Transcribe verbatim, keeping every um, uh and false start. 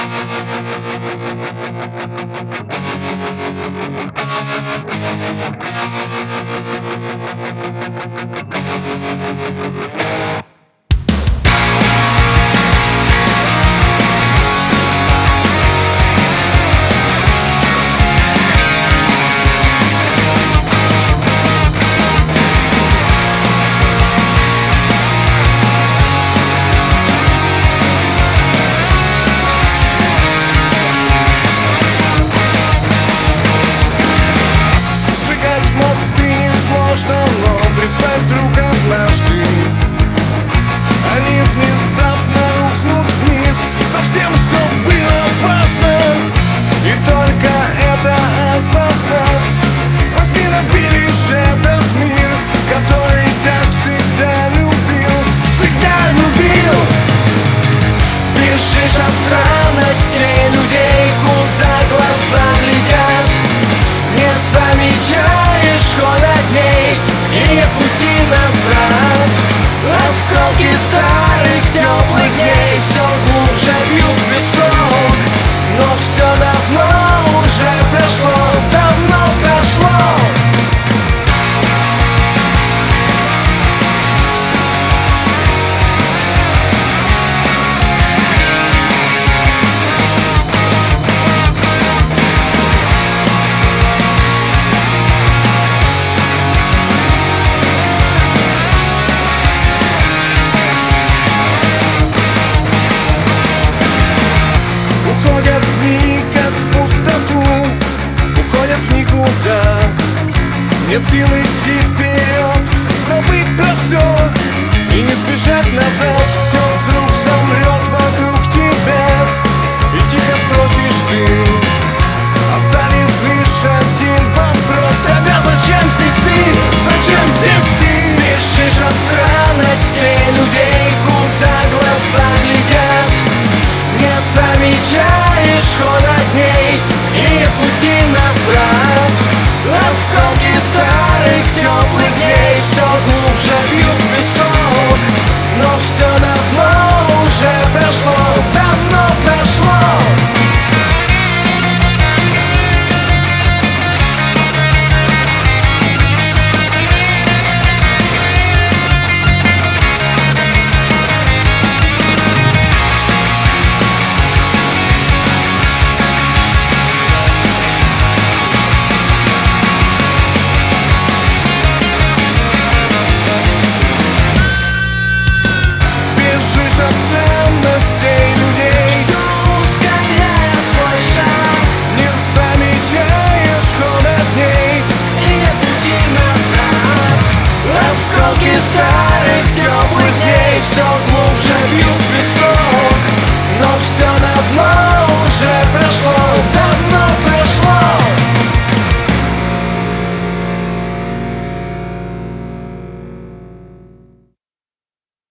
Представь, вдруг однажды они внезапно рухнут вниз со всем, что было важно. И только это осознав, возненавидишь этот мир, который так всегда любил, всегда любил. Бежишь от странностей людей, куда глаза глядят, не замечаешь ход огней и нет пути назад. Осколки старых теплых дней все глубже бьют в песок, но все давно уже прошло, давно прошло. Уходят дни, как в пустоту, уходят в никуда. Нет сил идти вперед, забыть про все и не сбежать назад.